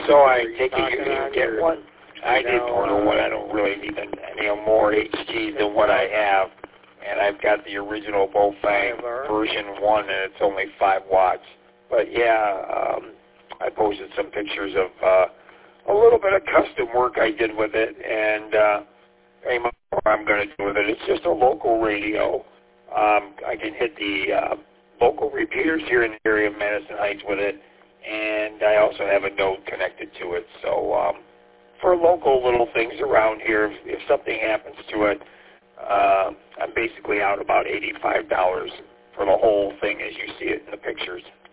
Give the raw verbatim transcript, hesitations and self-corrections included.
So I take it you didn't get one? I did order one. I don't really need any more H Gs than what I have. And I've got the original Bofang version one, and it's only five watts. But yeah, um, I posted some pictures of uh, a little bit of custom work I did with it, and uh, what I'm going to do with it. It's just a local radio. Um, I can hit the uh, local repeaters here in the area of Madison Heights with it, and I also have a node connected to it. So um, for local little things around here, if, if something happens to it, uh, I'm basically out about eighty-five dollars for the whole thing as you see it in the pictures.